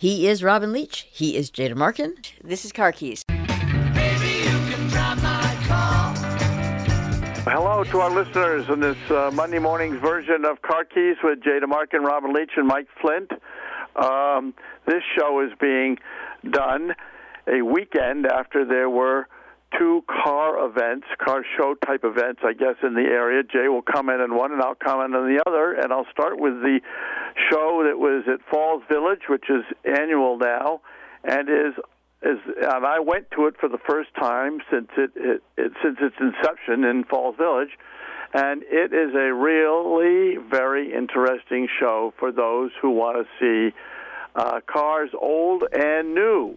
He is Robin Leach. He is Jada Markin. This is Car Keys. Hello to our listeners in this Monday morning's version of Car Keys with Jada Markin, Robin Leach, and Mike Flint. This show is being done a weekend after there were two car show type events, I guess, in the area. Jay will comment on one and I'll comment on the other, and I'll start with the show that was at Falls Village, which is annual now, and and I went to it for the first time since since its inception in Falls Village, and it is a really very interesting show for those who want to see cars old and new.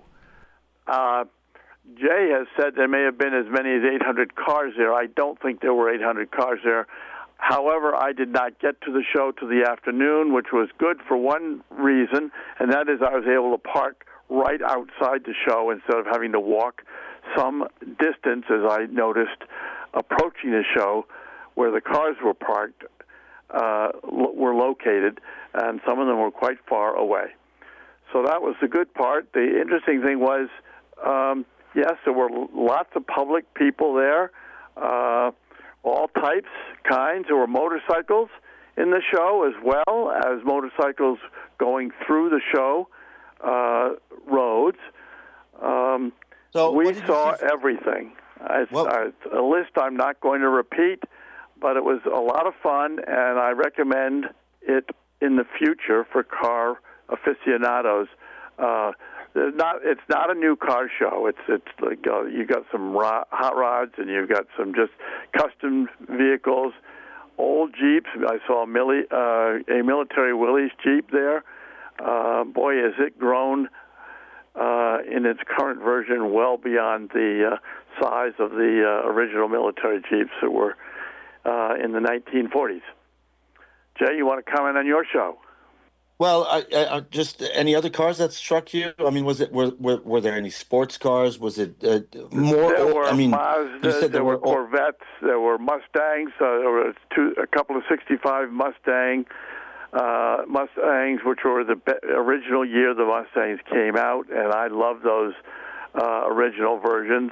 Jay has said there may have been as many as 800 cars there. I don't think there were 800 cars there. However, I did not get to the show till the afternoon, which was good for one reason, and that is I was able to park right outside the show instead of having to walk some distance, as I noticed approaching the show, where the cars were parked, were located, and some of them were quite far away. So that was the good part. The interesting thing was, yes, there were lots of public people there, all types, kinds. There were motorcycles in the show as well as motorcycles going through the show roads. So we saw everything. A list I'm not going to repeat, but it was a lot of fun, and I recommend it in the future for car aficionados. It's not a new car show. It's like you got some hot rods and you've got some just custom vehicles, old Jeeps. I saw a military Willys Jeep there. Boy, has it grown in its current version well beyond the size of the original military Jeeps that were in the 1940s. Jay, you want to comment on your show? Well, I just any other cars that struck you? I mean, were there any sports cars? Was it more? There were Mazdas, you said there were Corvettes, there were Mustangs. There were a couple of '65 Mustangs, which were the original year the Mustangs came out, and I love those original versions.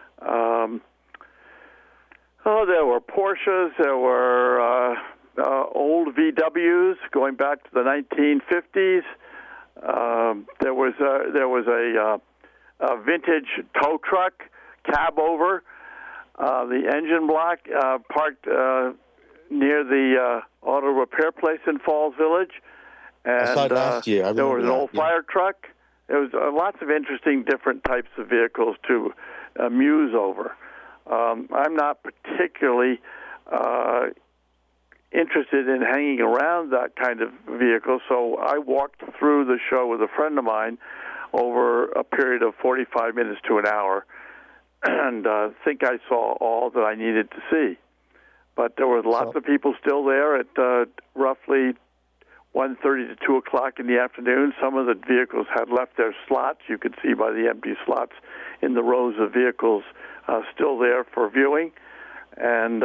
There were Porsches. There were old VWs going back to the 1950s. There was a vintage tow truck cab over the engine block parked near the auto repair place in Falls Village, and I saw it last year. there was an old fire truck. There was lots of interesting different types of vehicles to muse over. I'm not particularly interested in hanging around that kind of vehicle, so I walked through the show with a friend of mine over a period of 45 minutes to an hour, and think I saw all that I needed to see. But there were lots of people still there at roughly 1:30 to 2 o'clock in the afternoon. Some of the vehicles had left their slots. You could see by the empty slots in the rows of vehicles still there for viewing, and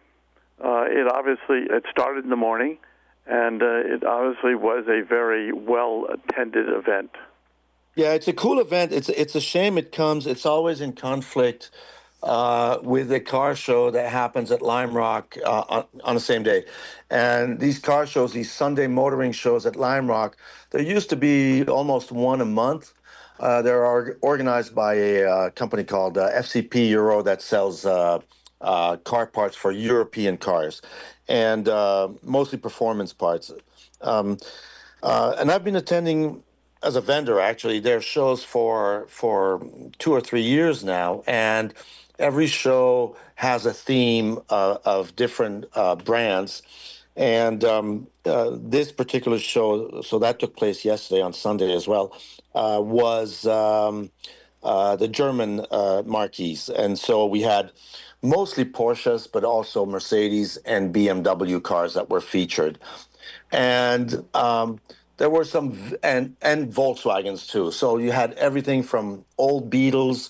it started in the morning, and it obviously was a very well-attended event. Yeah, it's a cool event. It's a shame it's always in conflict with the car show that happens at Lime Rock on the same day. And these car shows, these Sunday motoring shows at Lime Rock, there used to be almost one a month. They're organized by a company called FCP Euro that sells car parts for European cars, and mostly performance parts. And I've been attending as a vendor, actually, their shows for 2 or 3 years now, and every show has a theme of different brands. And this particular show, so that took place yesterday on Sunday as well, was the German marquees. And so we had mostly Porsches, but also Mercedes and BMW cars that were featured. And there were some, and Volkswagens too. So you had everything from old Beetles,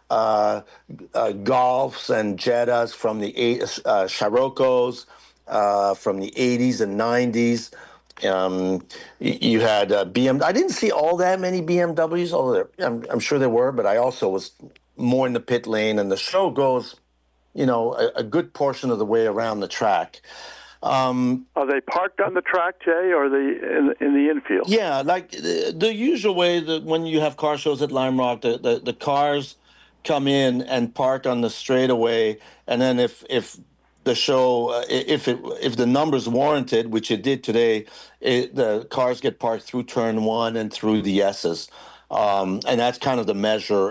Golfs and Jettas from the Scirocco's from the 80s and 90s. You had BM. I didn't see all that many BMWs, although I'm sure there were, but I also was more in the pit lane, and the show goes, a good portion of the way around the track. Are they parked on the track, Jay, or are they in the infield? Yeah, like the usual way that when you have car shows at Lime Rock, the cars come in and park on the straightaway, and then if the show if the numbers warranted, which it did today, the cars get parked through turn one and through the S's, and that's kind of the measure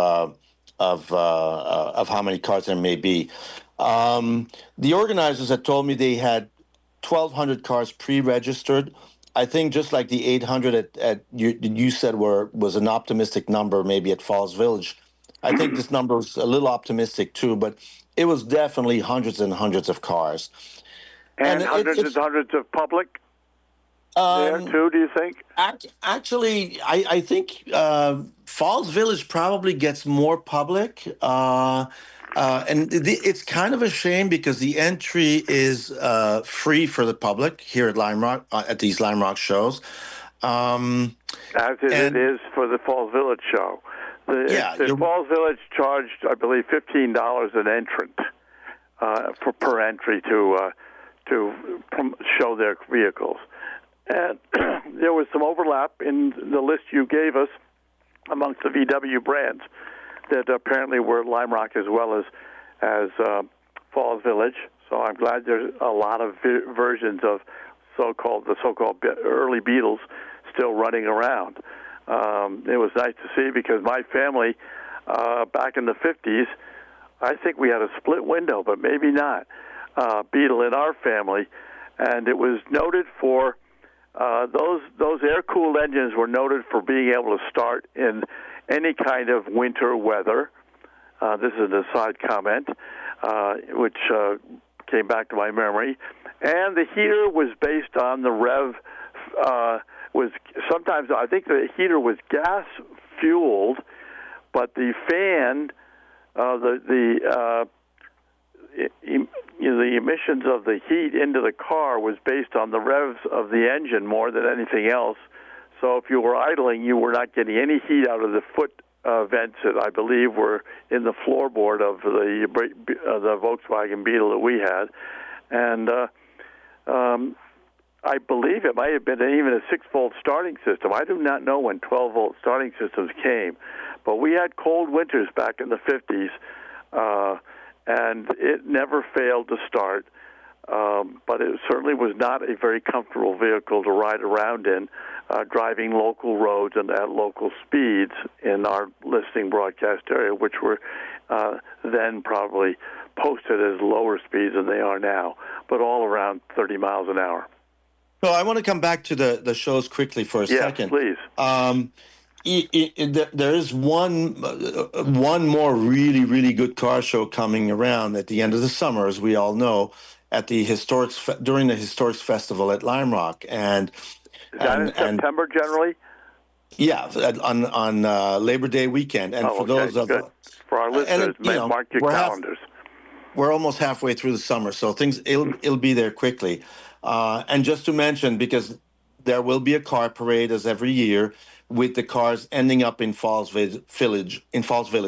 of how many cars there may be. The organizers had told me they had 1,200 cars pre-registered. I think just like the 800 at you said was an optimistic number, maybe at Falls Village. I think this number was a little optimistic too, but it was definitely hundreds and hundreds of cars. And hundreds and hundreds of public there too, do you think? Actually, I think Falls Village probably gets more public. And it's kind of a shame because the entry is free for the public here at Lime Rock, at these Lime Rock shows. As it is for the Falls Village show. The Falls Village charged, I believe, $15 an entrant per entry to show their vehicles. And there was some overlap in the list you gave us amongst the VW brands that apparently were at Lime Rock as well as Falls Village. So I'm glad there's a lot of versions of the so-called early Beetles still running around. It was nice to see because my family back in the 50s, I think we had a split window, but maybe not, Beetle in our family, and it was noted for those air-cooled engines were noted for being able to start in any kind of winter weather. This is an aside comment, which came back to my memory. And the heater was based on the rev. Was sometimes I think the heater was gas fueled, but the fan, the emissions of the heat into the car was based on the revs of the engine more than anything else. So if you were idling, you were not getting any heat out of the foot vents that I believe were in the floorboard of the Volkswagen Beetle that we had. And I believe it might have been even a 6-volt starting system. I do not know when 12-volt starting systems came, but we had cold winters back in the 50s, and it never failed to start. But it certainly was not a very comfortable vehicle to ride around in, driving local roads and at local speeds in our listening broadcast area, which were then probably posted as lower speeds than they are now, but all around 30 miles an hour. So I want to come back to the shows quickly for a second. Yes, please. There is one more really, really good car show coming around at the end of the summer, as we all know, at the during the Historics Festival at Lime Rock, and is that in September generally? Yeah, on Labor Day weekend, and for those of for our listeners, mark your calendars. We're almost halfway through the summer, so it'll be there quickly. And just to mention, because there will be a car parade as every year, with the cars ending up in Falls Village, in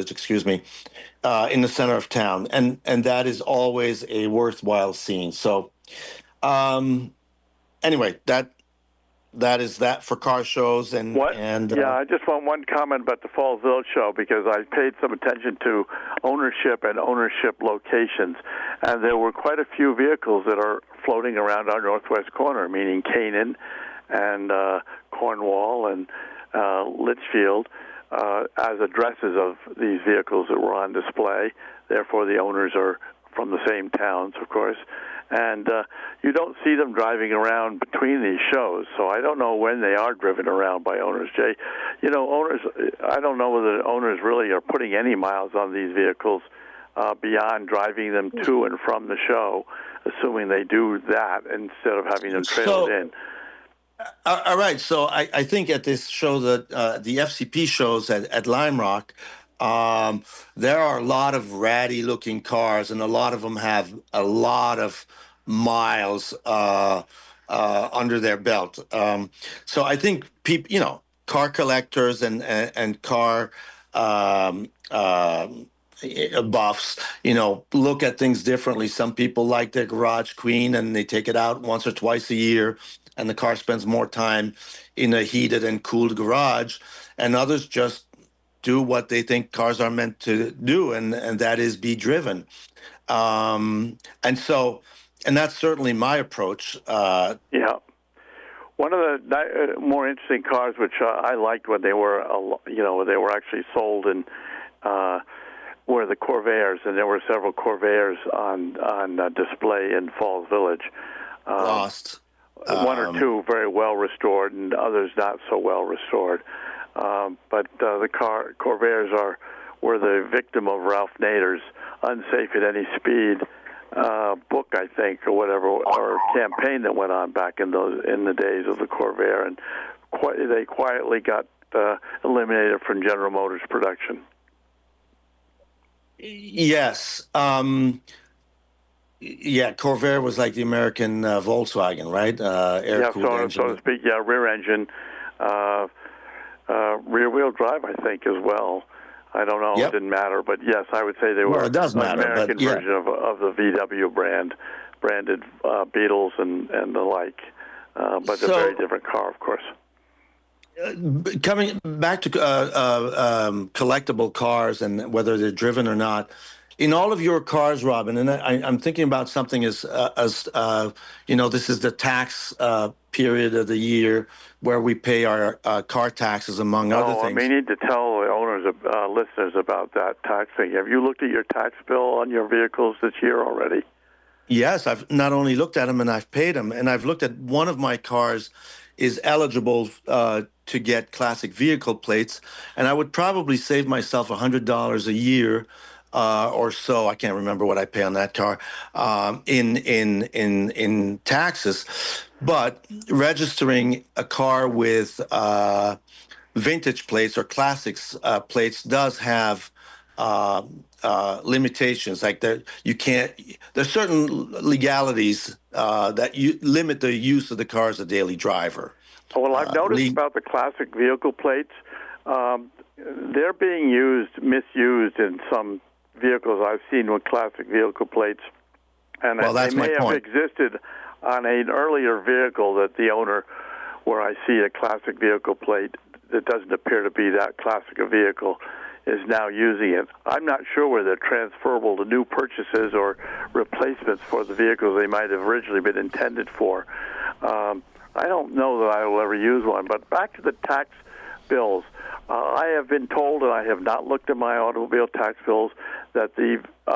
the center of town, and that is always a worthwhile scene. So, anyway, that is that for car shows and I just want one comment about the Falls Village show because I paid some attention to ownership and ownership locations, and there were quite a few vehicles that are floating around our northwest corner, meaning Canaan and Cornwall and Litchfield, as addresses of these vehicles that were on display. Therefore, the owners are from the same towns, of course. And you don't see them driving around between these shows, so I don't know when they are driven around by owners, Jay. Owners, I don't know whether owners really are putting any miles on these vehicles beyond driving them to and from the show, assuming they do that instead of having them trailed in. All right, so I think at this show, that the FCP shows at Lime Rock, there are a lot of ratty-looking cars, and a lot of them have a lot of miles under their belt. So I think people, car collectors and car buffs, look at things differently. Some people like their garage queen and they take it out once or twice a year, and the car spends more time in a heated and cooled garage. And others just do what they think cars are meant to do, and that is be driven. And that's certainly my approach. Yeah. One of the more interesting cars, which I liked when they were, they were actually sold, and were the Corvairs, and there were several Corvairs on display in Falls Village. Lost. One or two very well restored, and others not so well restored. But the Corvairs were the victim of Ralph Nader's "Unsafe at Any Speed" book, I think, or whatever, or campaign that went on back in the days of the Corvair, and they quietly got eliminated from General Motors production. Yes. Corvair was like the American Volkswagen, right? Air-cooled so to speak. Yeah, rear engine, rear-wheel drive, I think, as well. I don't know. Yep. It didn't matter, but yes, I would say they were it does matter, American version of the VW branded Beetles and the like. But a very different car, of course. Coming back to collectible cars and whether they're driven or not, in all of your cars, Robin, and I'm thinking about something as this is the tax period of the year where we pay our car taxes, among other things. We need to tell the owners, listeners, about that tax thing. Have you looked at your tax bill on your vehicles this year already? Yes, I've not only looked at them, and I've paid them, and I've looked at one of my cars is eligible to get classic vehicle plates, and I would probably save myself $100 a year or so. I can't remember what I pay on that car in taxes. But registering a car with vintage plates or classics plates does have limitations. Like there's certain legalities that limit the use of the car as a daily driver. Well, I've noticed about the classic vehicle plates, they're being misused in some vehicles I've seen with classic vehicle plates, and they may have existed on an earlier vehicle that the owner, where I see a classic vehicle plate that doesn't appear to be that classic a vehicle, is now using it. I'm not sure whether they're transferable to new purchases or replacements for the vehicles they might have originally been intended for. I don't know that I will ever use one. But back to the tax bills, I have been told, and I have not looked at my automobile tax bills, that the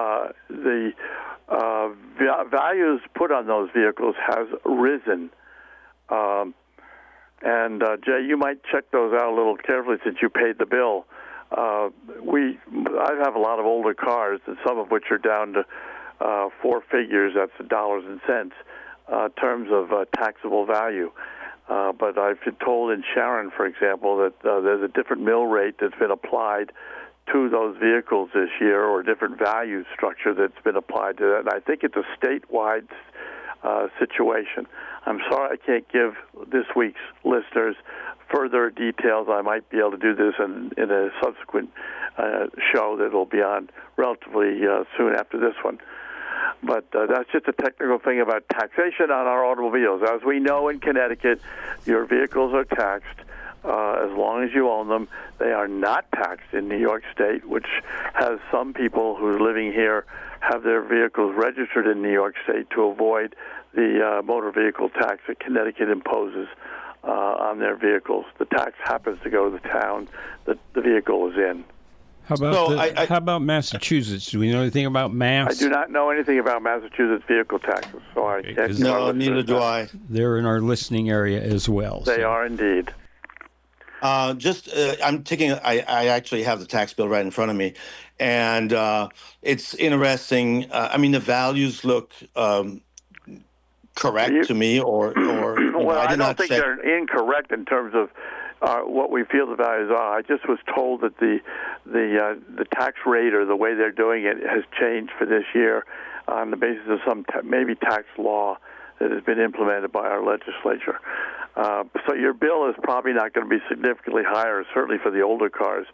values put on those vehicles has risen. And Jay, you might check those out a little carefully since you paid the bill. I have a lot of older cars, and some of which are down to four figures, that's the dollars and cents, terms of taxable value. But I've been told in Sharon, for example, that there's a different mill rate that's been applied to those vehicles this year, or a different value structure that's been applied to that. And I think it's a statewide situation. I'm sorry I can't give this week's listeners further details. I might be able to do this in a subsequent show that will be on relatively soon after this one. But that's just a technical thing about taxation on our automobiles. As we know in Connecticut, your vehicles are taxed as long as you own them. They are not taxed in New York State, which has some people who are living here have their vehicles registered in New York State to avoid the motor vehicle tax that Connecticut imposes on their vehicles. The tax happens to go to the town that the vehicle was in. How about Massachusetts? Do we know anything about Mass? I do not know anything about Massachusetts vehicle taxes, so I can't. No, neither do I. They're in our listening area as well. They are indeed. I'm taking. I actually have the tax bill right in front of me, and it's interesting. The values look correct to me, or well, I don't think they're incorrect in terms of what we feel the values are. I just was told that the tax rate, or the way they're doing it, has changed for this year on the basis of some maybe tax law that has been implemented by our legislature. So your bill is probably not going to be significantly higher, certainly for the older cars.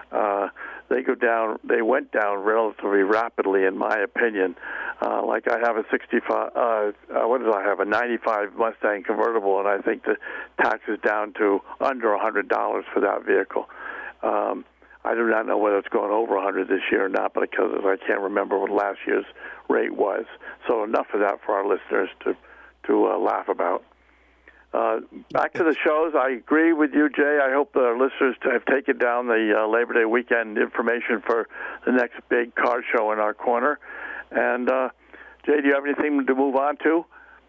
They went down relatively rapidly, in my opinion. Like I have a 65, a 95 Mustang convertible, and I think the tax is down to under $100 for that vehicle. I do not know whether it's going over 100 this year or not, because I can't remember what last year's rate was. So enough of that for our listeners to laugh about. Back to the shows. I agree with you, Jay. I hope the listeners have taken down the Labor Day weekend information for the next big car show in our corner. And, Jay, do you have anything to move on to?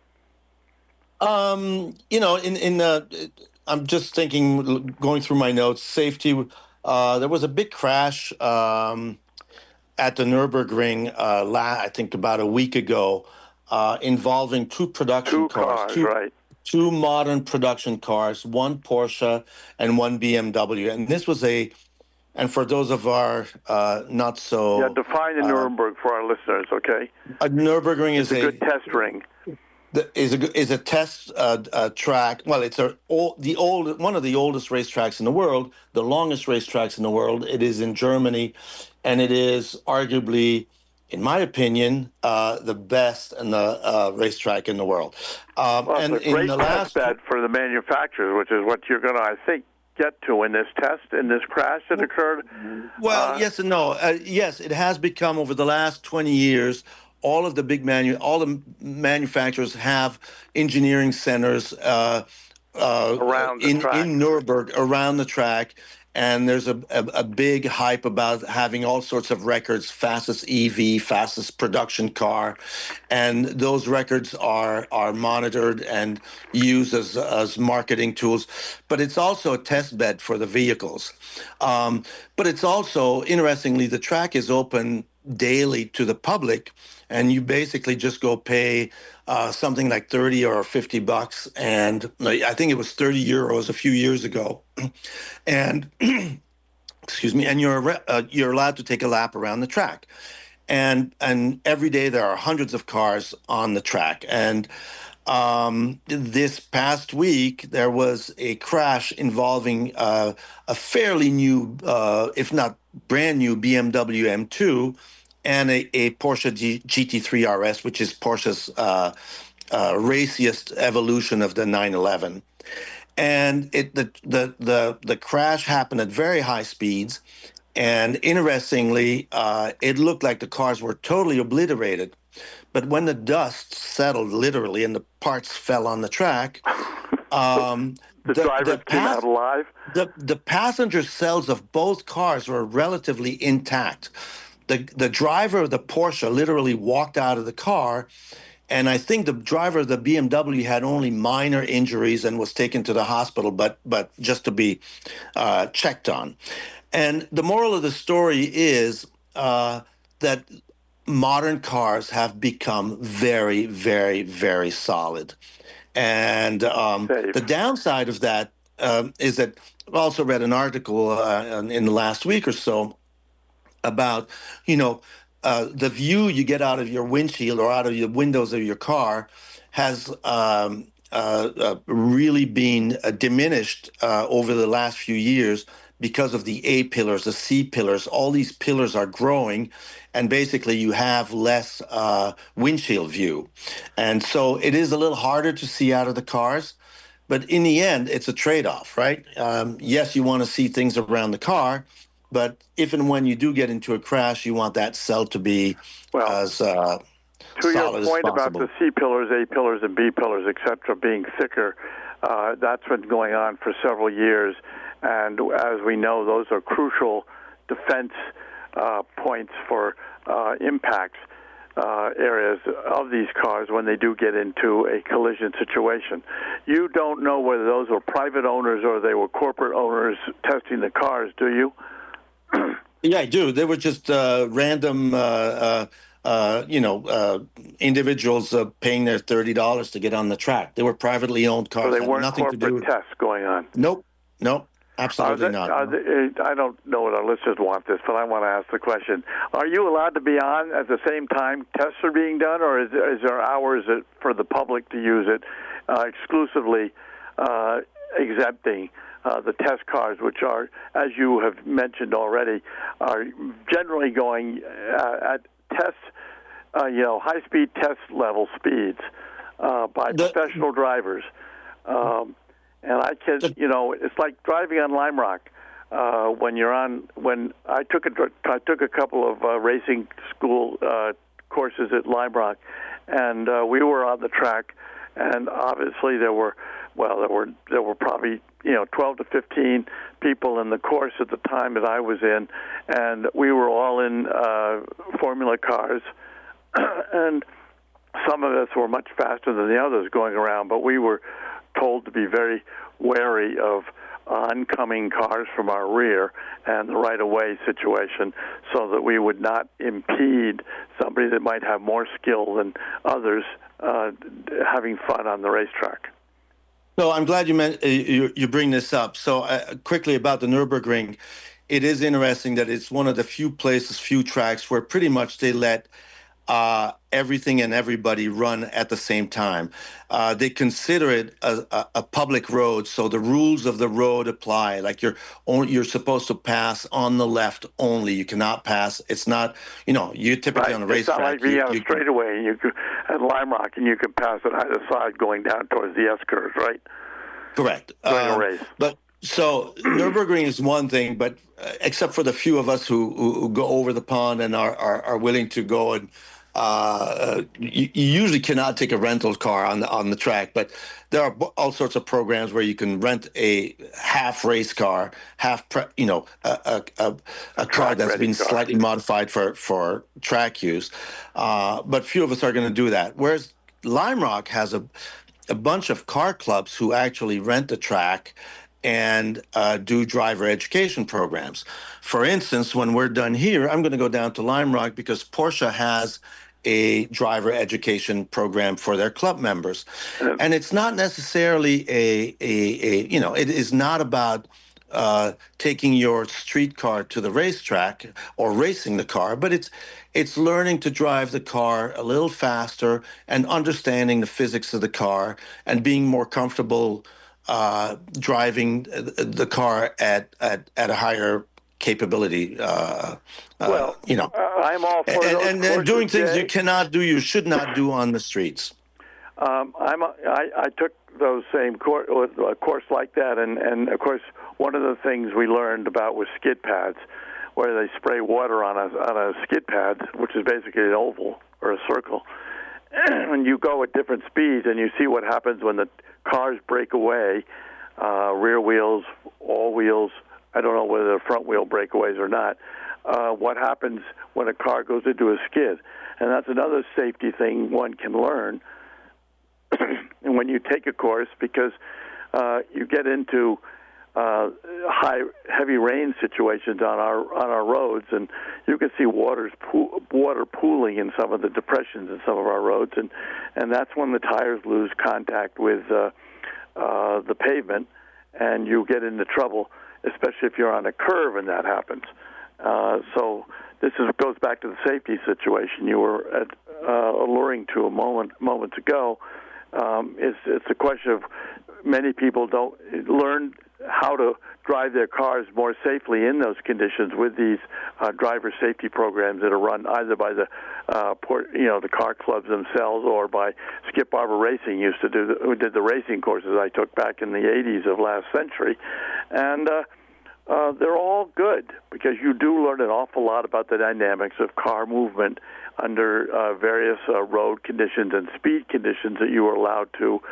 I'm just thinking, going through my notes, safety. There was a big crash at the Nürburgring, I think about a week ago, involving two production cars. Two modern production cars, one Porsche and one BMW. And this was and for those of our not so... Yeah, define the Nuremberg for our listeners, okay? A Nürburgring is a good test ring. Is a test track. Well, it's one of the oldest racetracks in the world, the longest racetracks in the world. It is in Germany, and it is arguably, in my opinion, the best and the racetrack in the world. And it's a great test bed for the manufacturers, which is what you're going to, I think, get to in this crash that occurred. Well, yes and no. Yes, it has become, over the last 20 years, all of the big manufacturers have engineering centers around the track. In Nürburgring, around the track. And there's a big hype about having all sorts of records, fastest EV, fastest production car. And those records are monitored and used as marketing tools. But it's also a test bed for the vehicles. But it's also, interestingly, the track is open daily to the public, and you basically just go pay something like 30 or 50 bucks, and I think it was 30 euros a few years ago, and excuse me, and you're allowed to take a lap around the track, and every day there are hundreds of cars on the track. And this past week there was a crash involving a fairly new, if not brand new, BMW M2 and a Porsche GT3 RS, which is Porsche's raciest evolution of the 911. And the crash happened at very high speeds, and interestingly, it looked like the cars were totally obliterated. But when the dust settled, literally, and the parts fell on the track, the drivers came out alive. The passenger cells of both cars were relatively intact. The driver of the Porsche literally walked out of the car, and I think the driver of the BMW had only minor injuries and was taken to the hospital, but just to be checked on. And the moral of the story is that modern cars have become very, very, very solid. And the downside of that is that I also read an article in the last week or so about, the view you get out of your windshield or out of the windows of your car has really been diminished over the last few years because of the A pillars, the C pillars. All these pillars are growing, and basically you have less windshield view. And so it is a little harder to see out of the cars, but in the end, it's a trade-off, right? Yes, you want to see things around the car, but if and when you do get into a crash, you want that cell to be as solid as possible. To your point about the C pillars, A pillars, and B pillars, et cetera, being thicker, that's been going on for several years. And as we know, those are crucial defense points for impact areas of these cars when they do get into a collision situation. You don't know whether those were private owners or they were corporate owners testing the cars, do you? Yeah, I do. They were just random, individuals paying their $30 to get on the track. They were privately owned cars. So they weren't corporate tests going on? Nope. Absolutely not. I don't know what our listeners want this, but I want to ask the question. Are you allowed to be on at the same time tests are being done, or is there hours for the public to use it exclusively exempting the test cars, which are, as you have mentioned already, are generally going at test, high-speed test level speeds by professional drivers. And I can, it's like driving on Lime Rock. When I took a couple of racing school courses at Lime Rock, and we were on the track, and obviously there were probably 12 to 15 people in the course at the time that I was in, and we were all in Formula cars, and some of us were much faster than the others going around, but we were told to be very wary of oncoming cars from our rear and the right-of-way situation so that we would not impede somebody that might have more skill than others having fun on the racetrack. So I'm glad you bring this up. So quickly about the Nürburgring, it is interesting that it's one of the few tracks where pretty much they let everything and everybody run at the same time. They consider it a public road, so the rules of the road apply. Like you're supposed to pass on the left only. You cannot pass. It's not, you typically on a racetrack. It's not like being on a straightaway at Lime Rock, and you can pass it either side going down towards the S-curves, right? Correct. During a race. But so Nürburgring is one thing, but except for the few of us who go over the pond and are willing to go and you usually cannot take a rental car on the track, but there are all sorts of programs where you can rent a half race car, a car that's been slightly modified for track use. But few of us are going to do that. Whereas Lime Rock has a bunch of car clubs who actually rent the track and do driver education programs. For instance, when we're done here, I'm going to go down to Lime Rock because Porsche has a driver education program for their club members. And it's not necessarily it is not about taking your street car to the racetrack or racing the car, but it's learning to drive the car a little faster and understanding the physics of the car and being more comfortable driving the car at a higher capability. I'm all for those and doing things you cannot do, you should not do on the streets. I took those same a course like that, and of course one of the things we learned about was skid pads, where they spray water on a skid pad, which is basically an oval or a circle, and you go at different speeds, and you see what happens when the cars break away, rear wheels, all wheels. I don't know whether they're front wheel breakaways or not. What happens when a car goes into a skid? And that's another safety thing one can learn and when you take a course, because you get into heavy rain situations on our roads, and you can see water pooling in some of the depressions in some of our roads, and that's when the tires lose contact with the pavement, and you get into trouble, especially if you're on a curve and that happens. So this goes back to the safety situation you were alluring to moments ago. It's a question of many people don't learn how to drive their cars more safely in those conditions with these driver safety programs that are run either by the car clubs themselves or by Skip Barber Racing who did the racing courses I took back in the 80s of last century, and they're all good because you do learn an awful lot about the dynamics of car movement under various road conditions and speed conditions that you are allowed to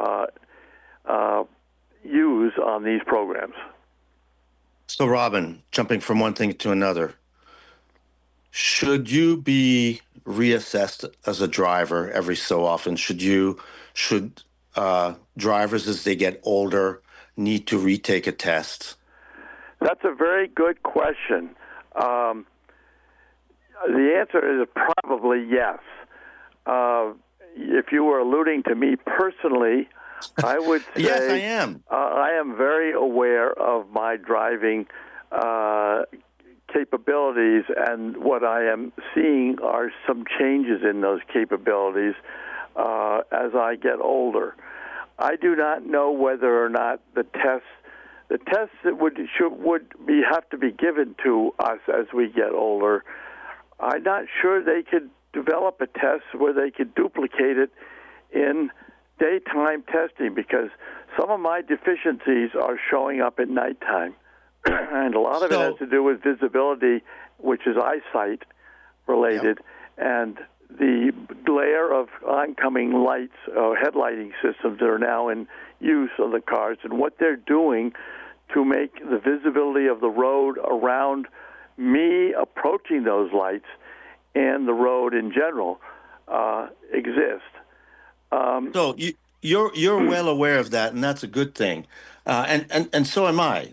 use on these programs. So, Robin, jumping from one thing to another, should you be reassessed as a driver every so often? Should drivers, as they get older, need to retake a test? That's a very good question. The answer is probably yes. If you were alluding to me personally, I would say yes, I am. I am very aware of my driving capabilities, and what I am seeing are some changes in those capabilities as I get older. I do not know whether or not the tests that would have to be given to us as we get older, I'm not sure they could develop a test where they could duplicate it in daytime testing, because some of my deficiencies are showing up at nighttime. And a lot of it has to do with visibility, which is eyesight related, and the glare of oncoming lights, headlighting systems that are now in use on the cars, and what they're doing to make the visibility of the road around me approaching those lights and the road in general exist. So you're well aware of that, and that's a good thing, and so am I.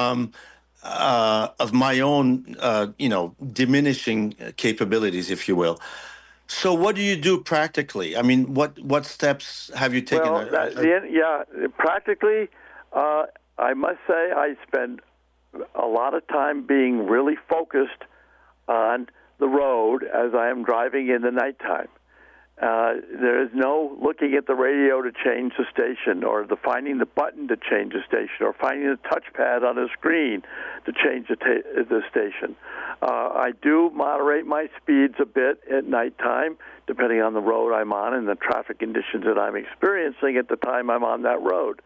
Of my own, diminishing capabilities, if you will. So, what do you do practically? I mean, what steps have you taken? Well, practically, I must say I spend a lot of time being really focused on the road as I am driving in the nighttime. There is no looking at the radio to change the station, or finding the button to change the station, or finding the touchpad on the screen to change the station. I do moderate my speeds a bit at nighttime, depending on the road I'm on and the traffic conditions that I'm experiencing at the time I'm on that road.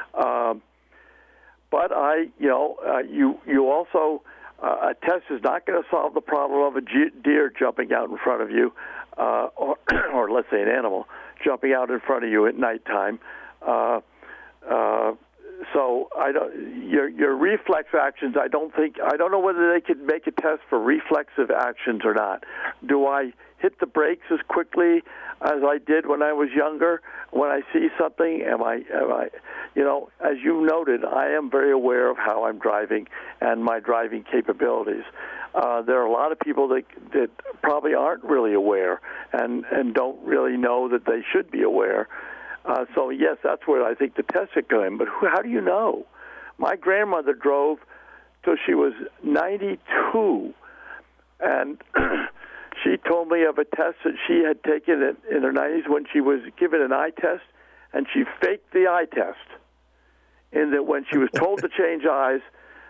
But you also, a test is not going to solve the problem of a deer jumping out in front of you, or let's say an animal jumping out in front of you at nighttime. So your reflex actions, I don't know whether they could make a test for reflexive actions or not. Do I hit the brakes as quickly as I did when I was younger? When I see something, am I, as you noted, I am very aware of how I'm driving and my driving capabilities. There are a lot of people that probably aren't really aware and don't really know that they should be aware. So, yes, that's where I think the tests are going. But how do you know? My grandmother drove till she was 92, and she told me of a test that she had taken in her 90s when she was given an eye test, and she faked the eye test. In that when she was told to change eyes,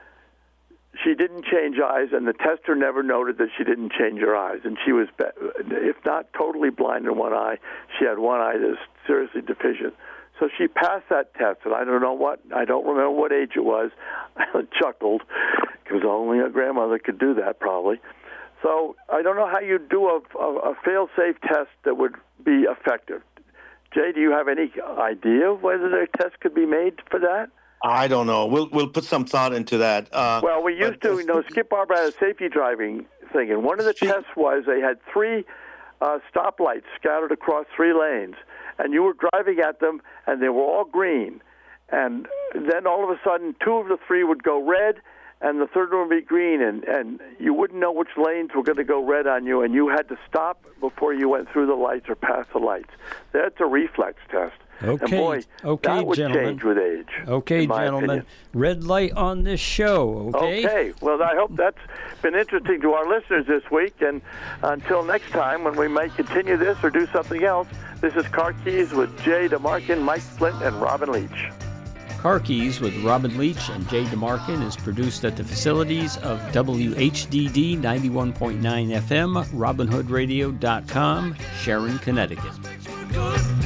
she didn't change eyes, and the tester never noted that she didn't change her eyes. And she was, if not totally blind in one eye, she had one eye that was seriously deficient. So she passed that test, and I don't remember what age it was. I chuckled, because only a grandmother could do that probably. So I don't know how you do a fail-safe test that would be effective. Jay, do you have any idea whether a test could be made for that? I don't know. We'll put some thought into that. Well, we used to. Skip Barber had a safety driving thing, and one of the tests was they had 3 stoplights scattered across 3 lanes, and you were driving at them, and they were all green. And then all of a sudden, 2 of the 3 would go red, and the third one would be green, and you wouldn't know which lanes were going to go red on you, and you had to stop before you went through the lights or past the lights. That's a reflex test. Okay, and boy, that would change with age. Okay, gentlemen. Opinion. Red light on this show, okay? Okay. Well, I hope that's been interesting to our listeners this week. And until next time, when we might continue this or do something else, this is Car Keys with Jay DeMarkin, Mike Flint, and Robin Leach. Car Keys with Robin Leach and Jay DeMarkin is produced at the facilities of WHDD 91.9 FM, RobinHoodRadio.com, Sharon, Connecticut.